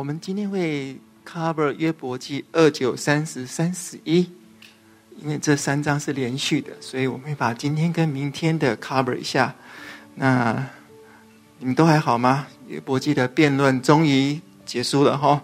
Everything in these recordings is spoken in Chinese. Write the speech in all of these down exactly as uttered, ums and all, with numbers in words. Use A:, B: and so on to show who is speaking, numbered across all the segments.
A: 们今天会 cover 约伯记二九三十三十一，因为这三章是连续的，所以我们会把今天跟明天的 cover 一下。那你们都还好吗？约伯记的辩论终于结束了齁。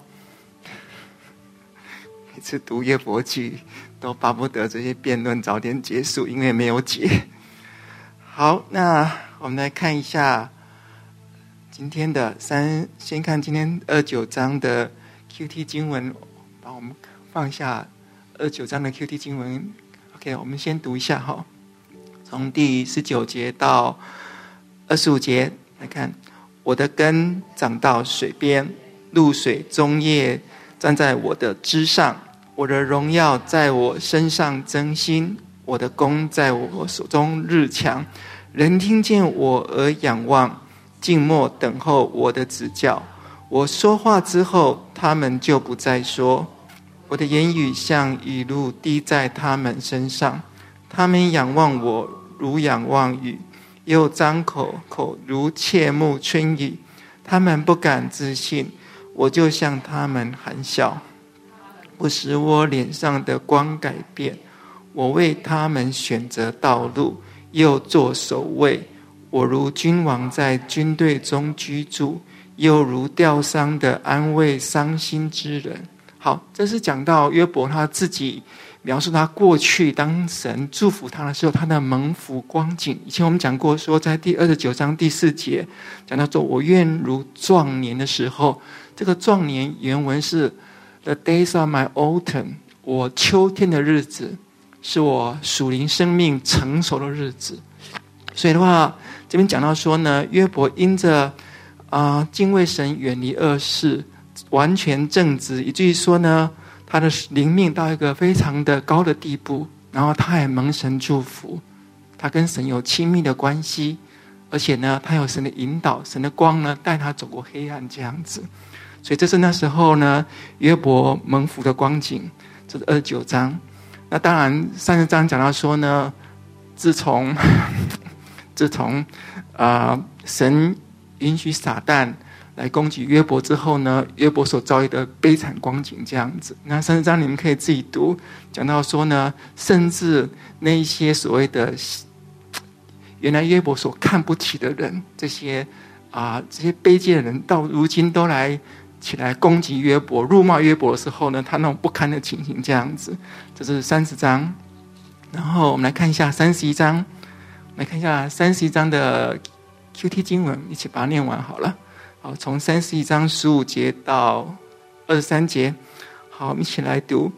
A: 每次读约伯记都巴不得这些辩论早点结束，因为没有解。好，那我们来看一下今天的三，先看今天二九章的 Q T 经文，帮我们放下二九章的 Q T 经文。OK， 我们先读一下哈，从第十九节到二十五节来看。我的根长到水边，露水中叶站在我的枝上，我的荣耀在我身上增新，我的功在我手中日强。人听见我而仰望，静默等候我的指教。我说话之后，他们就不再说。我的言语像雨露滴在他们身上，他们仰望我如仰望雨，又张口口如切慕春雨。他们不敢置信，我就向他们含笑，不使我脸上的光改变。我为他们选择道路，又做守卫。我如君王在军队中居住，又如吊丧的安慰伤心之人。好，这是讲到约伯他自己描述他过去当神祝福他的时候，他的蒙福光景。以前我们讲过说，在第二十九章第四节讲到说，我愿如壮年的时候，这个壮年原文是 The days of my autumn， 我秋天的日子，是我属灵生命成熟的日子。所以的话，这边讲到说呢，约伯因着啊、呃、敬畏神，远离恶事，完全正直，以至于说呢，他的灵命到一个非常的高的地步，然后他也蒙神祝福，他跟神有亲密的关系，而且呢，他有神的引导，神的光呢带他走过黑暗这样子。所以这是那时候呢约伯蒙福的光景。这是二十九章。那当然三十章讲到说呢，自从自从啊、呃、神允许撒旦来攻击约伯之后呢，约伯所遭遇的悲惨光景这样子。那三十章你们可以自己读，讲到说呢，甚至那一些所谓的原来约伯所看不起的人，这些啊、呃、这些卑贱的人，到如今都来起来攻击约伯、辱骂约伯的时候呢，他那种不堪的情形这样子。这是三十章。然后我们来看一下三十一章，来看一下三十一章的 Q T 经文，一起把它念完好了。好，从三十一章十五节到二十三节。好，我们一起来读。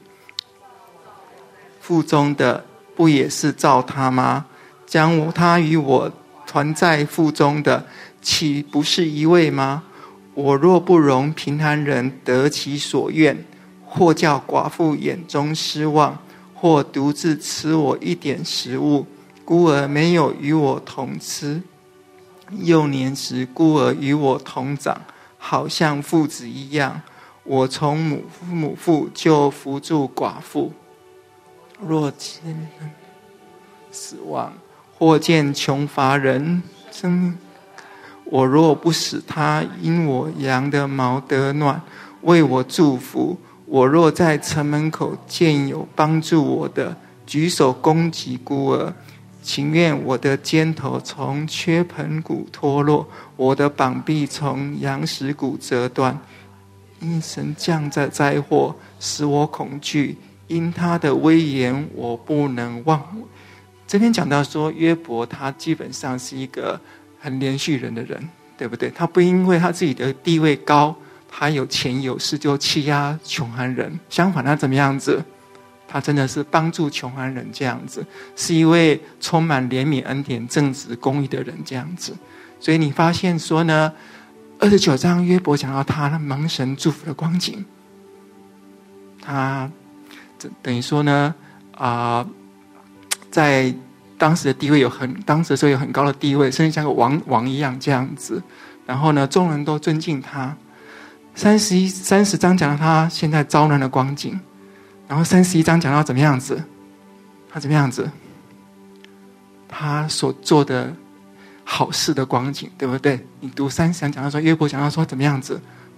A: 腹中的不也是造他吗？将他与我团在腹中的，岂不是一位吗？我若不容贫寒人得其所愿，或叫寡妇眼中失望，或独自吃我一点食物，孤儿没有与我同吃，幼年时孤儿与我同长，好像父子一样。我从母父母腹就扶助寡妇，若见死亡，或见穷乏人生命，我若不使他因我羊的毛得暖，为我祝福，我若在城门口见有帮助我的，举手攻击孤儿，情愿我的肩头从缺盆骨脱落，我的膀臂从羊石骨折断。因神降在灾祸，使我恐惧，因他的威严我不能忘。这边讲到说，约伯他基本上是一个很连续人的人，对不对？他不因为他自己的地位高，他有钱有势就欺压穷寒人，相反他怎么样子？他真的是帮助穷寒人这样子，是一位充满怜悯恩典正直公义的人这样子。所以你发现说呢，二十九章约伯讲到他蒙神祝福的光景，他等于说呢啊、呃，在当时的地位有很当时的时候有很高的地位，甚至像个王王一样这样子。然后呢，众人都尊敬他。三十一三十章讲到他现在遭难的光景，然后三十一章讲到怎么样子？他怎么样子？他所做的好事的光景，对不对？你读三十章讲到说，约伯讲到说怎么样子？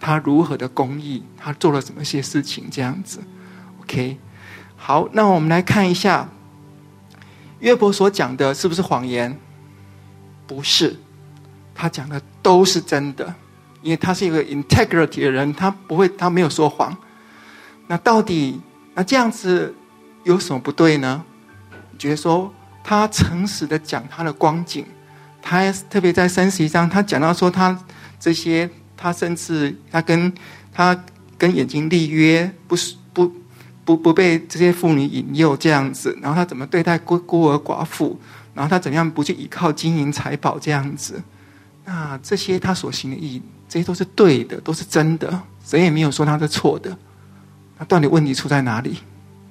A: 他如何的公义，他做了什么些事情这样子。 OK， 好，那我们来看一下约伯所讲的是不是谎言？不是，他讲的都是真的，因为他是一个 integrity 的人，他不会，他没有说谎。那到底那这样子有什么不对呢？你觉得说他诚实的讲他的光景，他特别在三十一章，他讲到说他这些，他甚至他跟他跟眼睛立约，不是不不不被这些妇女引诱这样子，然后他怎么对待孤孤儿寡妇，然后他怎么样不去依靠金银财宝这样子。那这些他所行的义，这些都是对的，都是真的，谁也没有说他是错的。那到底问题出在哪里？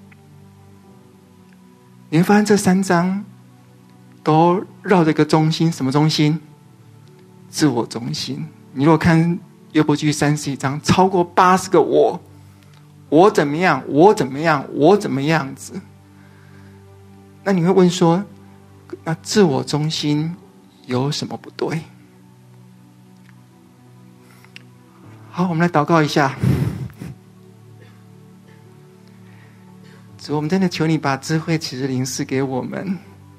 A: 你会发现这三章都绕着一个中心，什么中心？自我中心。你如果看约伯记三十一章，超过八十个我，我怎么样，我怎么样，我怎么样子。那你会问说，那自我中心有什么不对？好，我们来祷告一下。主，我们真的求你把智慧启示灵赐给我们，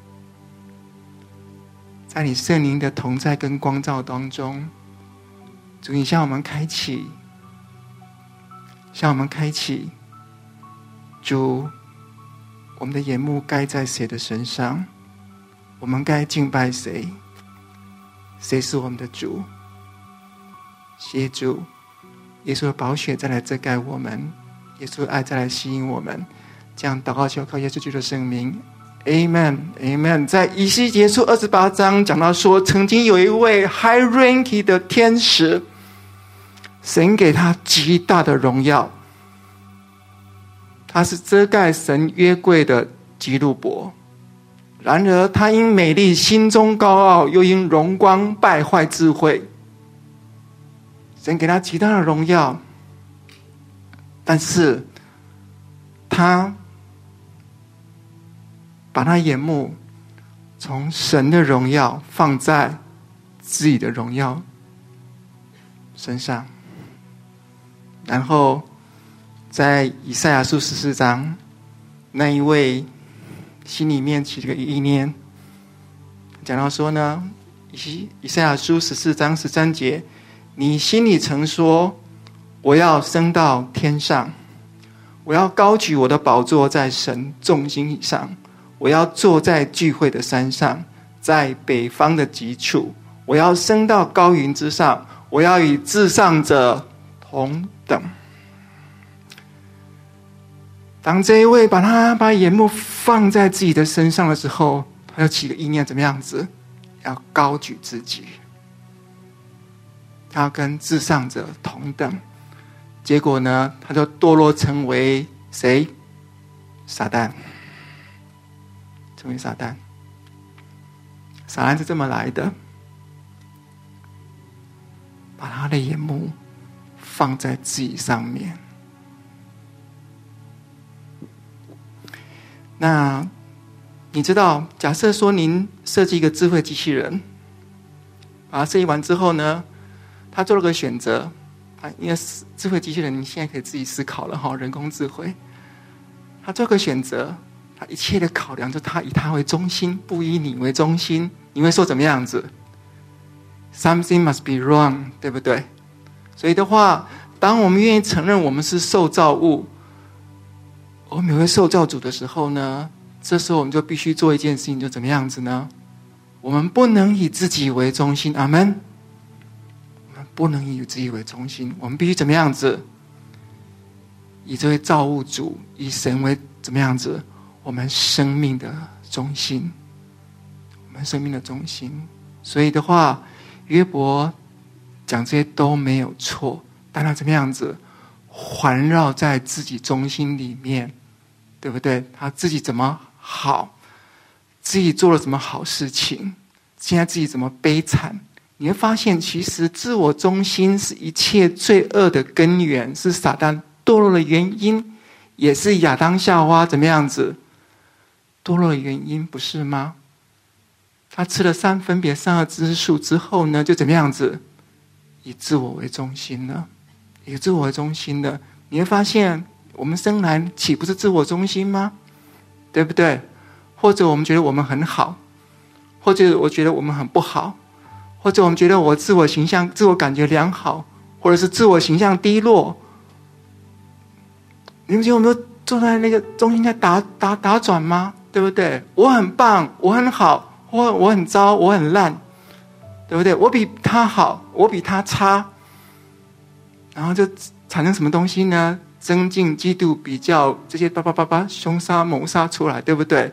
A: 在你圣灵的同在跟光照当中，主，你向我们开启，向我们开启，主，我们的眼目该在谁的身上？我们该敬拜谁？谁是我们的主？谢主，耶稣的宝血再来遮盖我们，耶稣的爱再来吸引我们。这样祷告求靠耶稣基督的圣名 Amen Amen。 在以西结书二十八章讲到说，曾经有一位 high ranking 的天使，神给他极大的荣耀，他是遮盖神约柜的基路伯。然而他因美丽心中高傲，又因荣光败坏智慧。神给他极大的荣耀，但是他把他眼目从神的荣耀放在自己的荣耀身上。然后在以赛亚书十四章，那一位心里面起了个意念，讲到说呢，以以赛亚书十四章十三节，你心里曾说，我要升到天上，我要高举我的宝座在神众星以上，我要坐在聚会的山上，在北方的极处，我要升到高云之上，我要与至上者同等。当这一位把他把眼目放在自己的身上的时候，他就起个意念，怎么样子？要高举自己，他要跟至上者同等。结果呢，他就堕落成为谁？撒旦。成为撒旦。撒旦是这么来的，把他的眼目放在自己上面。那你知道，假设说您设计一个智慧机器人，把它设计完之后呢，他做了个选择，因为智慧机器人你现在可以自己思考了哈，人工智慧，他做个选择，他一切的考量就他以他为中心，不以你为中心，你会说怎么样子 ？Something must be wrong， 对不对？所以的话，当我们愿意承认我们是受造物，我们也会受造主的时候呢，这时候我们就必须做一件事情，就怎么样子呢？我们不能以自己为中心，阿们。我们不能以自己为中心，我们必须怎么样子？以这位造物主，以神为怎么样子？我们生命的中心，我们生命的中心。所以的话，约伯讲这些都没有错，但他怎么样子？环绕在自己中心里面，对不对？他自己怎么好，自己做了什么好事情，现在自己怎么悲惨，你会发现其实自我中心是一切罪恶的根源，是撒旦堕落的原因，也是亚当夏娃怎么样子堕落的原因，不是吗？他吃了三分别善恶之树之后呢，就怎么样子以自我为中心呢？ 有自我中心的，你会发现我们生来岂不是自我中心吗？对不对？或者我们觉得我们很好，或者我觉得我们很不好，或者我们觉得我自我形象自我感觉良好，或者是自我形象低落。你们觉得我们都坐在那个中心在打打打转吗？对不对？我很棒，我很好，我我很糟，我很烂，对不对？我比他好，我比他差，然后就产生什么东西呢？增进、嫉妒、比较，这些叭叭叭叭，凶杀、谋杀出来，对不对？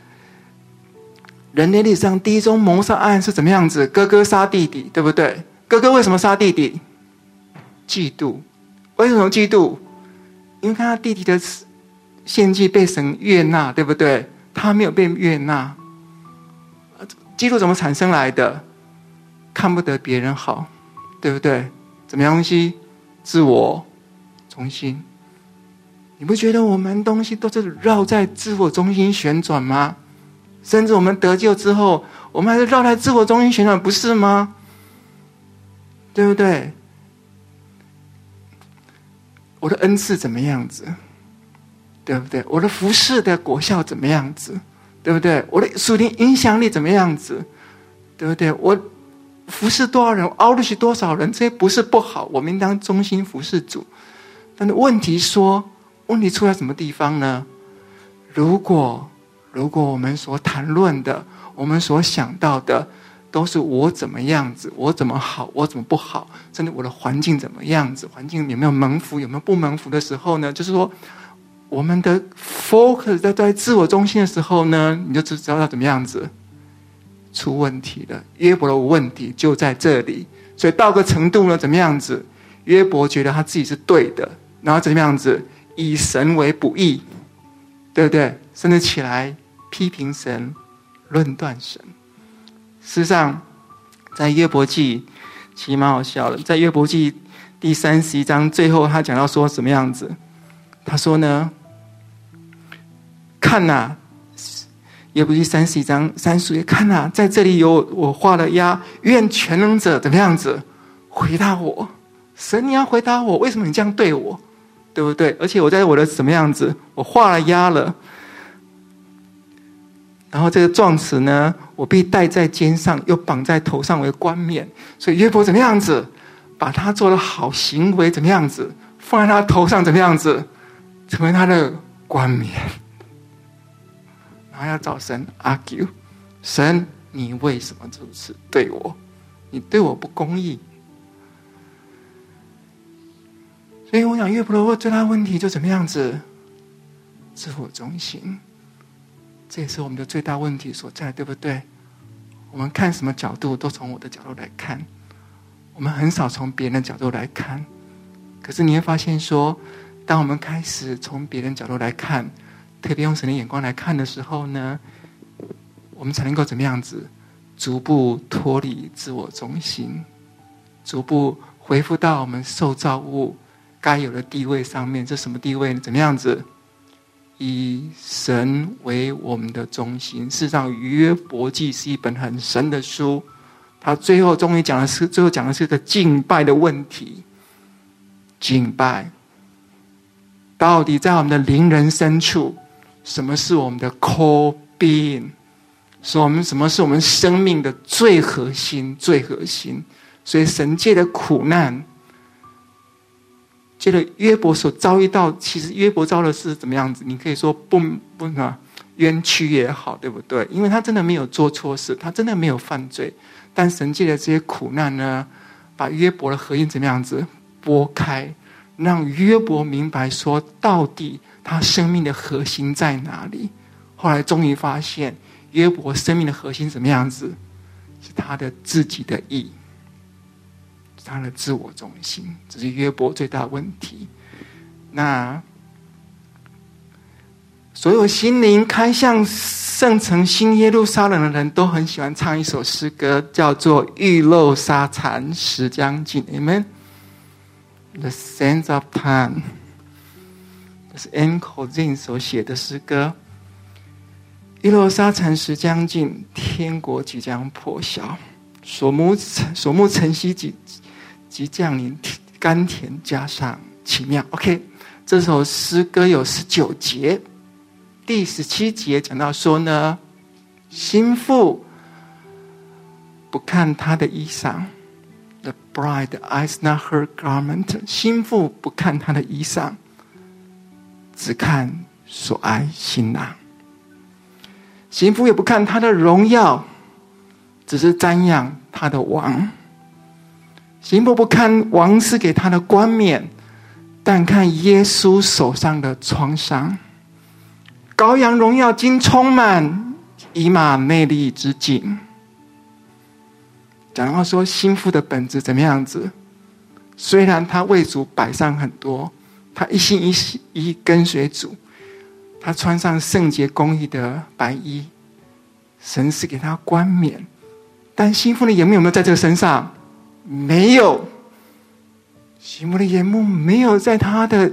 A: 人类历史上第一宗谋杀案是怎么样子？哥哥杀弟弟，对不对？哥哥为什么杀弟弟？嫉妒。为什么嫉妒？因为看他弟弟的献祭被神悦纳，对不对？他没有被悦纳。嫉妒怎么产生来的？看不得别人好，对不对？怎么样东西？自我中心。你不觉得我们东西都是绕在自我中心旋转吗？甚至我们得救之后，我们还是绕在自我中心旋转，不是吗？对不对？我的恩赐怎么样子？对不对？我的服事的果效怎么样子？对不对？我的属灵影响力怎么样子？对不对？我服事多少人，熬得起多少人，这些不是不好，我们应当忠心服事主。但是问题说，问题出在什么地方呢？如果如果我们所谈论的，我们所想到的，都是我怎么样子，我怎么好，我怎么不好，甚至我的环境怎么样子，环境有没有蒙福，有没有不蒙福的时候呢？就是说，我们的 focus 在在自我中心的时候呢，你就知道要怎么样子出问题了。约伯的问题就在这里，所以到个程度呢，怎么样子？约伯觉得他自己是对的，然后怎么样子？以神为不义，对不对？甚至起来批评神，论断神。事实上，在约伯记其实蛮好笑的，在约伯记第三十一章最后，他讲到说什么样子？他说呢，看呐、啊，约伯记三十一章三十页，看呐、啊，在这里有我画的押，愿全能者怎么样子回答我？神，你要回答我，为什么你这样对我？对不对？而且我在我的什么样子，我画了押了。然后这个状词呢，我必戴在肩上，又绑在头上为冠冕。所以约伯怎么样子，把他做的好行为怎么样子，放在他头上怎么样子，成为他的冠冕。然后要找神 argue， 神，你为什么如此对我？你对我不公义。所以我想约伯的最大的问题就怎么样子，自我中心。这也是我们的最大问题所在，对不对？我们看什么角度都从我的角度来看，我们很少从别人的角度来看。可是你会发现说，当我们开始从别人角度来看，特别用神的眼光来看的时候呢，我们才能够怎么样子，逐步脱离自我中心，逐步恢复到我们受造物该有的地位上面。这什么地位呢？怎么样子？以神为我们的中心。事实上，约伯记是一本很神的书，他最后终于讲的是，最后讲的是个敬拜的问题。敬拜到底在我们的灵人深处，什么是我们的 core being？ 说我们什么是我们生命的最核心？最核心。所以神界的苦难，接着约伯所遭遇到，其实约伯遭的是怎么样子？你可以说不不啊，冤屈也好，对不对？因为他真的没有做错事，他真的没有犯罪，但神借的这些苦难呢，把约伯的核心怎么样子拨开，让约伯明白说，到底他生命的核心在哪里？后来终于发现，约伯生命的核心怎么样子？是他的自己的义。他的自我中心，这是约伯最大的问题。那所有心灵开向圣城新耶路撒冷的人都很喜欢唱一首诗歌，叫做《玉漏沙残时将近》。Amen。 The Sands of Time， 这是 Anne Cozin 所写的诗歌。玉漏沙残时将近，天国即将破晓，所目所目晨曦即即降临， 甘甜加上奇妙。 OK， 这首诗歌有十九节，第十七节讲到说呢，心腹不看他的衣裳， The bride eyes not her garment， 心腹不看他的衣裳，只看所爱新郎。心腹也不看他的荣耀，只是瞻仰他的王。心腹不看王赐给他的冠冕，但看耶稣手上的创伤。羔羊荣耀今充满以马内利之境。讲到说心腹的本质怎么样子，虽然他为主摆上很多，他一心一意跟随主，他穿上圣洁公义的白衣，神是给他冠冕，但心腹的眼目有没有在这个身上？没有。心腹的眼目没有在他的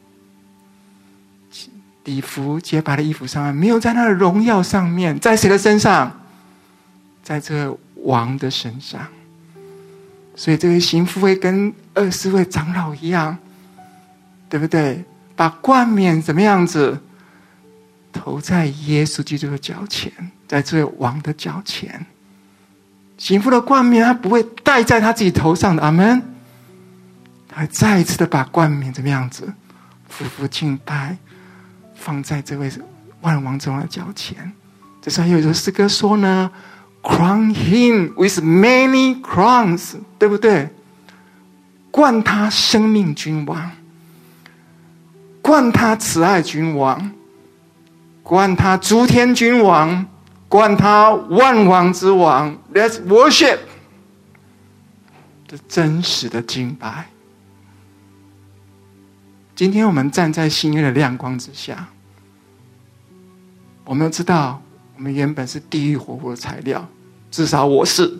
A: 礼服洁白的衣服上面，没有在他的荣耀上面，在谁的身上？在这个王的身上。所以这位心腹会跟二十位长老一样，对不对？把冠冕怎么样子投在耶稣基督的脚前，在这位王的脚前。心腹的冠冕他不会戴在他自己头上的，阿们。他会再一次的把冠冕怎么样子匍匐敬拜，放在这位万王之王的脚前。这时候有一首诗歌说呢， Crown him with many crowns， 对不对？冠他生命君王，冠他慈爱君王，冠他诸天君王，冠他万王之王。 Let's worship， 这真实的敬拜。今天我们站在新约的亮光之下，我们都知道我们原本是地狱火湖的材料，至少我是。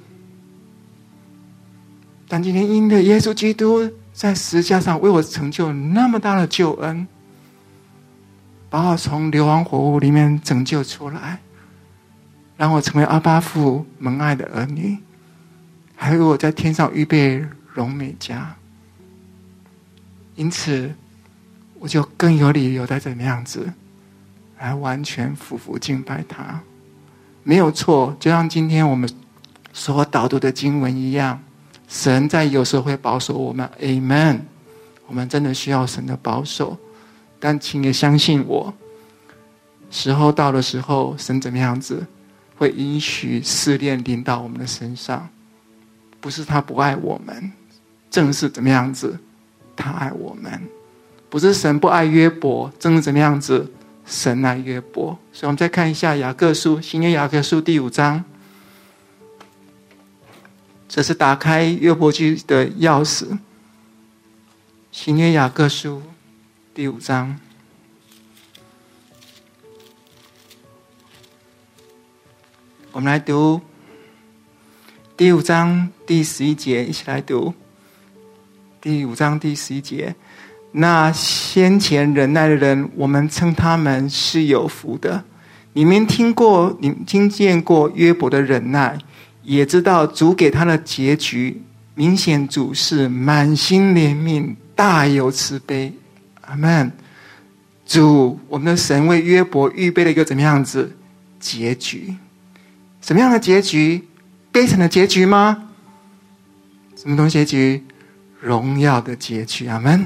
A: 但今天因着耶稣基督在十字架上为我成就那么大的救恩，把我从流亡火湖里面拯救出来，让我成为阿爸父蒙爱的儿女，还为我在天上预备荣美家。因此我就更有理由在怎么样子来完全匍匐敬拜他。没有错，就像今天我们所导读的经文一样，神在有时候会保守我们， Amen， 我们真的需要神的保守。但请也相信我，时候到的时候，神怎么样子会允许试炼临到我们的身上。不是他不爱我们，正是怎么样子他爱我们。不是神不爱约伯，正是怎么样子神爱约伯。所以我们再看一下雅各书，新约雅各书第五章，这是打开约伯记的钥匙。新约雅各书第五章，我们来读第五章第十一节，一起来读第五章第十一节。那先前忍耐的人，我们称他们是有福的。你们听过，你们听见过约伯的忍耐，也知道主给他的结局，明显主是满心怜悯，大有慈悲。阿们。主，我们的神为约伯预备了一个怎么样子结局？什么样的结局？悲惨的结局吗？什么东西结局？荣耀的结局。阿们。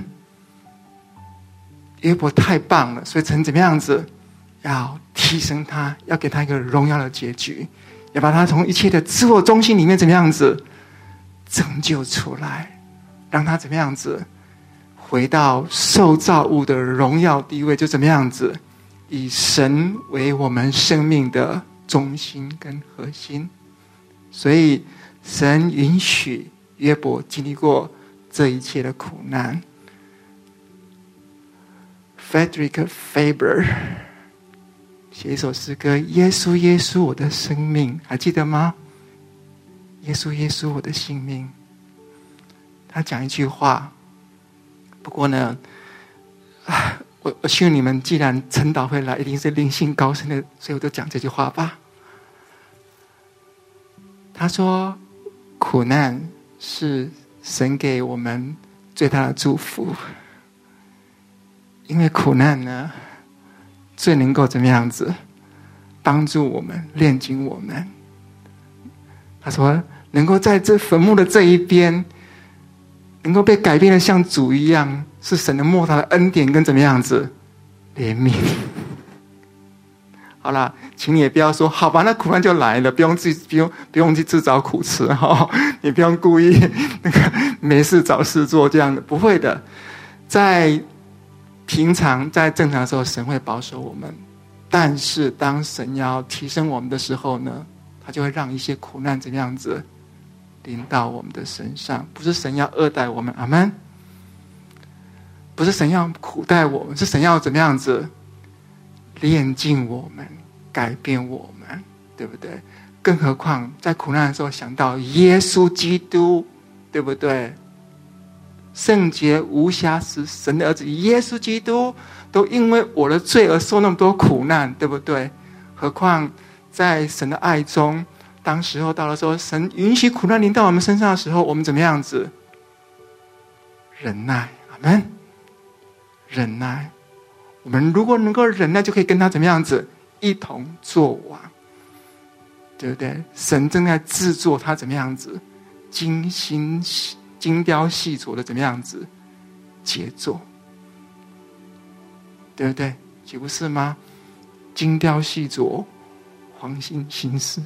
A: 约伯太棒了，所以神怎么样子要提升他，要给他一个荣耀的结局，要把他从一切的自我中心里面怎么样子拯救出来，让他怎么样子回到受造物的荣耀地位，就怎么样子以神为我们生命的中心跟核心。所以神允许约伯经历过这一切的苦难。Frederick Faber 写一首诗歌，耶稣耶稣我的生命，还记得吗？耶稣耶稣我的性命。他讲一句话，不过呢我我劝你们，既然陈导会来，一定是灵性高深的，所以我就讲这句话吧。他说苦难是神给我们最大的祝福。因为苦难呢，最能够怎么样子帮助我们炼净我们。他说能够在这坟墓的这一边能够被改变的像主一样，是神的莫大的恩典跟怎么样子怜悯。好啦，请你也不要说好吧，那苦难就来了，不用自己不用不用去自找苦吃哈、哦，你不用故意那个没事找事做这样的，不会的。在平常在正常的时候，神会保守我们，但是当神要提升我们的时候呢，他就会让一些苦难怎么样子临到我们的身上。不是神要恶待我们，阿们。不是神要苦待我们，是神要怎么样子炼净我们，改变我们，对不对？更何况在苦难的时候想到耶稣基督，对不对？圣洁无瑕疵神的儿子耶稣基督都因为我的罪而受那么多苦难，对不对？何况在神的爱中，当时候到了说神允许苦难临到我们身上的时候，我们怎么样子忍耐？阿们。忍耐，我们如果能够忍耐，就可以跟他怎么样子一同作王，对不对？神正在制作他怎么样子精心精雕细琢的怎么样子杰作，对不对？岂不是吗？精雕细琢，黄金心思。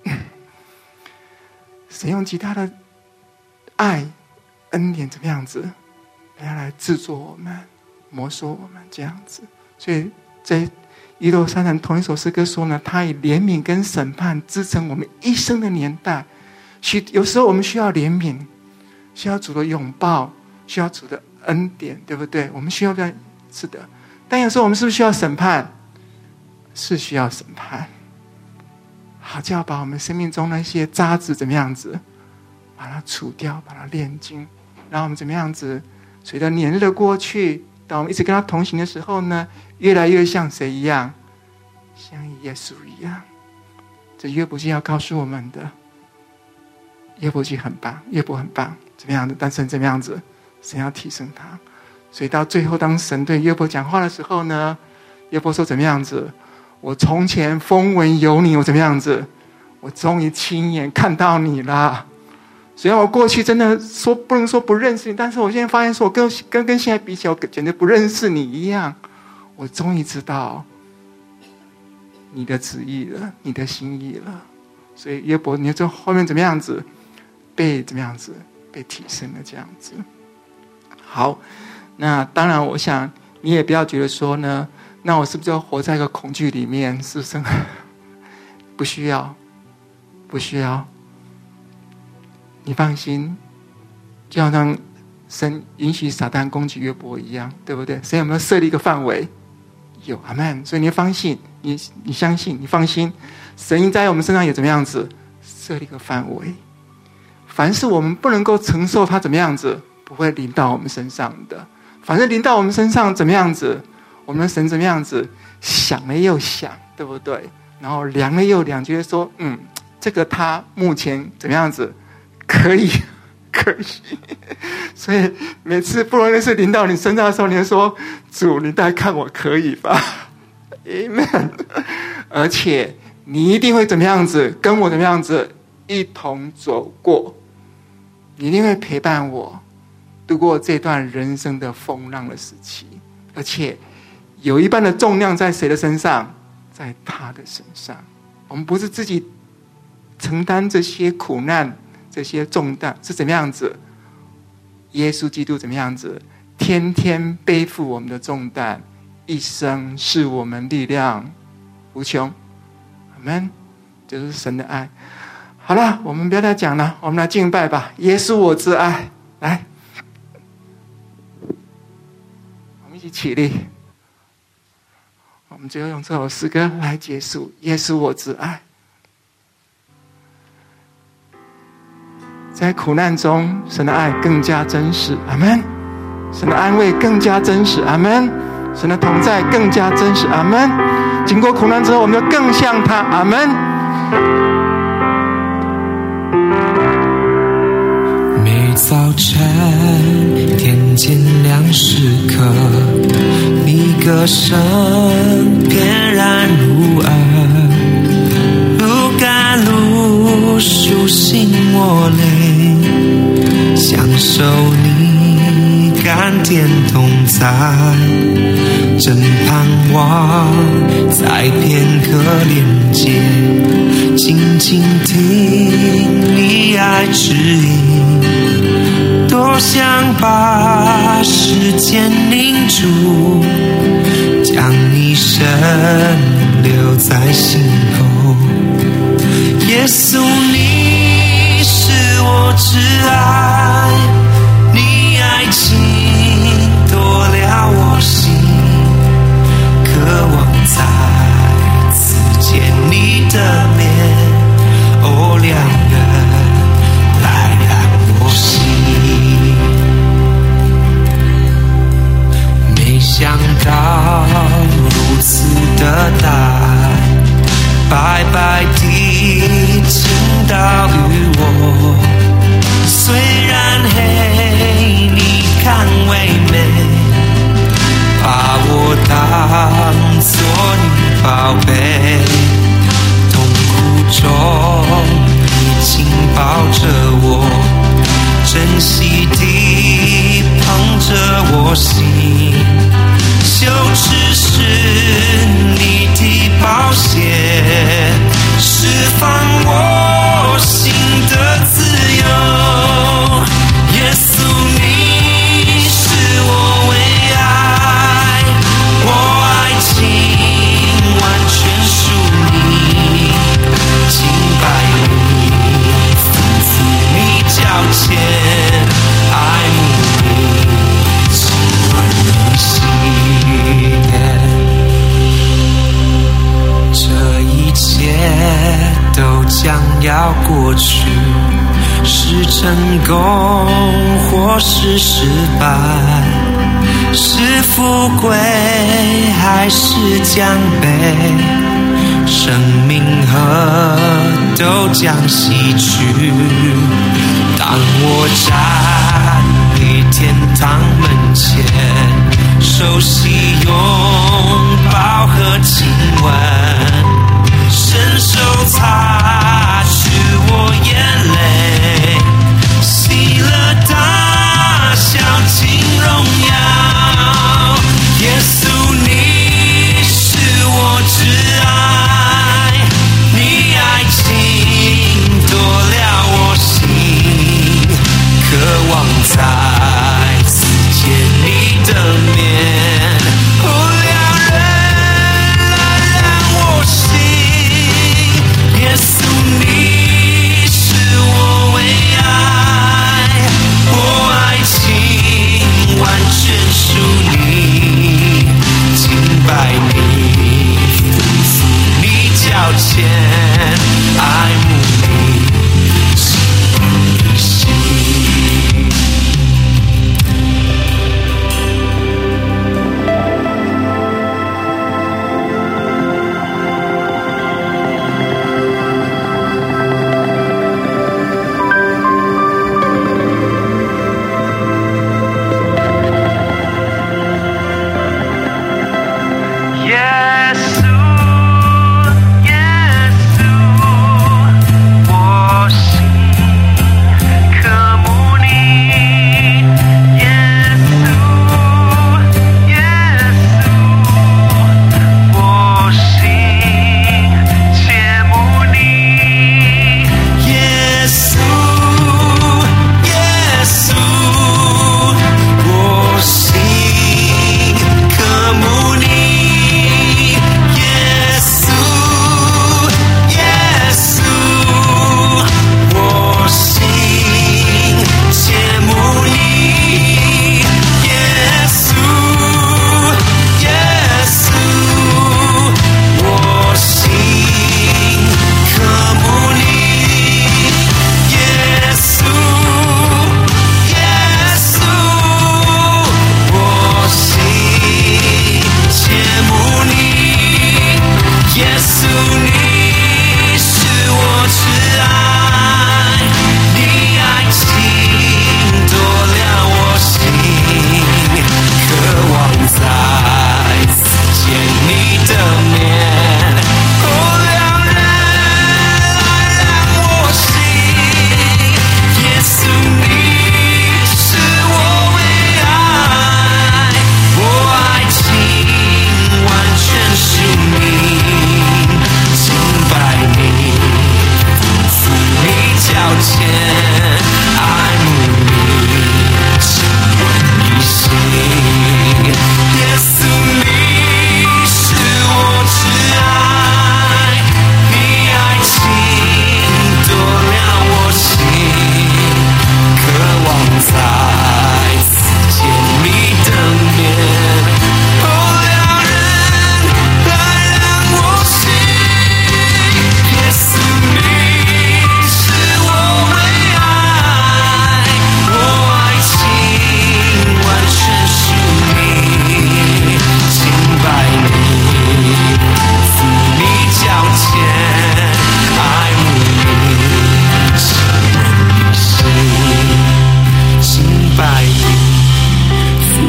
A: 神用其他的爱恩典怎么样子来来制作我们，磨塑我们这样子。所以在一六三三同一首诗歌说呢，他以怜悯跟审判支撑我们一生的年代。有时候我们需要怜悯，需要主的拥抱，需要主的恩典，对不对？我们需要不要？是的。但有时候我们是不是需要审判？是需要审判，好就要把我们生命中那些渣子怎么样子把它除掉，把它炼净，然后我们怎么样子随着年日的过去，当我们一直跟他同行的时候呢，越来越像谁一样？像耶稣一样。这约伯记要告诉我们的。约伯记很棒，约伯很棒，怎么样的？但神怎么样子？神要提升他。所以到最后，当神对约伯讲话的时候呢，约伯说怎么样子？我从前风闻有你，我怎么样子？我终于亲眼看到你了。虽然我过去真的说不能说不认识你，但是我现在发现说，我跟跟跟现在比起来，我简直不认识你一样。我终于知道你的旨意了，你的心意了。所以约伯，你这后面怎么样子？被怎么样子？被提升了这样子。好，那当然，我想你也不要觉得说呢，那我是不是要活在一个恐惧里面？是不是？不需要，不需要。你放心，就好像神允许撒旦攻击约伯一样，对不对？神有没有设立一个范围？有，阿们。所以你放心，你你相信，你放心，神在我们身上也怎么样子设立一个范围。凡是我们不能够承受它怎么样子，不会临到我们身上的。反正临到我们身上怎么样子，我们的神怎么样子，想了又想，对不对？然后量了又量，觉得说，嗯，这个他目前怎么样子，可以，可以。所以每次不容易的事临到你身上的时候，你就说，主，你再看我可以吧 ？Amen。而且你一定会怎么样子，跟我怎么样子一同走过。你一定会陪伴我度过这段人生的风浪的时期，而且有一半的重量在谁的身上？在他的身上。我们不是自己承担这些苦难、这些重担，是怎么样子？耶稣基督怎么样子？天天背负我们的重担，一生是我们力量无穷。阿们，这就是神的爱。好了，我们不要再讲了，我们来敬拜吧。耶稣我之爱，来，我们一起起立。我们最后用这首诗歌来结束。耶稣我之爱，在苦难中，神的爱更加真实。阿们。神的安慰更加真实。阿们。神的同在更加真实。阿们。经过苦难之后，我们就更像他。阿们。
B: 每早晨天渐亮时刻，你歌声翩然入耳，路甘露苏醒我灵，享受你甘甜同在，真盼望在片刻连接，静静听你爱指引，多想把时间凝住，将你深留在心头。耶稣，你是我挚爱，你爱情夺了我心，渴望再次见你的面，哦，两人来让我心。没想到如此的大爱，白白地倾倒于我，虽然黑你看为美，把我当作你宝贝，痛苦中你紧抱着我，珍惜地捧着我心，羞耻是你的宝血，释放我心的自由。耶稣，你是我唯爱，我爱情完全属你，敬拜你，夫妇你脚前，爱慕你，喜欢你心。这一切都将要过去，是成功或是失败，是富贵还是将卑，生命和都将逝去。当我站立天堂门前，熟悉拥抱和亲吻，伸手擦去我眼泪，喜乐大笑尽荣耀。耶稣，你是我挚爱，你爱情夺了我心，渴望再次见你的面，哦，两人来让我心。耶稣，你是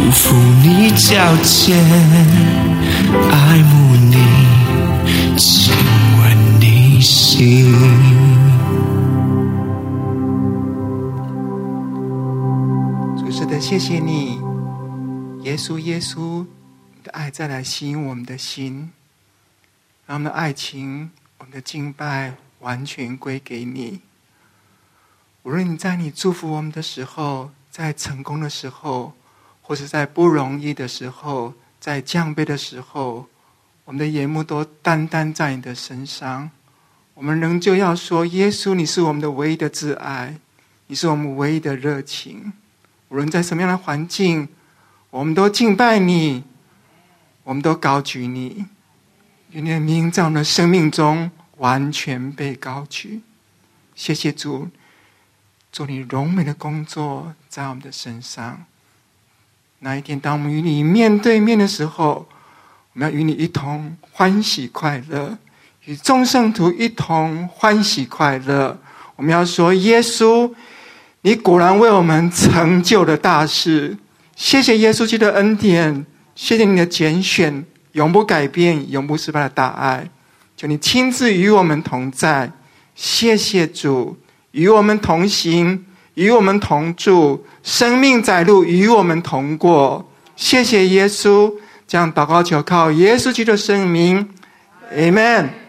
B: 福你脚尖，爱慕你，亲吻你心。
A: 主是的，谢谢你，耶稣，耶稣，你的爱再来吸引我们的心，让我们的爱情，我们的敬拜完全归给你。无论你在你祝福我们的时候，在成功的时候，或是在不容易的时候，在降卑的时候，我们的眼目都单单在你的身上。我们仍旧要说，耶稣，你是我们的唯一的挚爱，你是我们唯一的热情。无论在什么样的环境，我们都敬拜你，我们都高举你。愿你的名在我们的生命中完全被高举。谢谢主，做你荣美的工作在我们的身上。那一天，当我们与你面对面的时候，我们要与你一同欢喜快乐，与众圣徒一同欢喜快乐。我们要说，耶稣，你果然为我们成就了大事。谢谢耶稣基督的恩典，谢谢你的拣选，永不改变，永不失败的大爱。求你亲自与我们同在。谢谢主，与我们同行，与我们同住，生命载路与我们同过。谢谢耶稣，这样祷告求靠耶稣基督的圣名， Amen。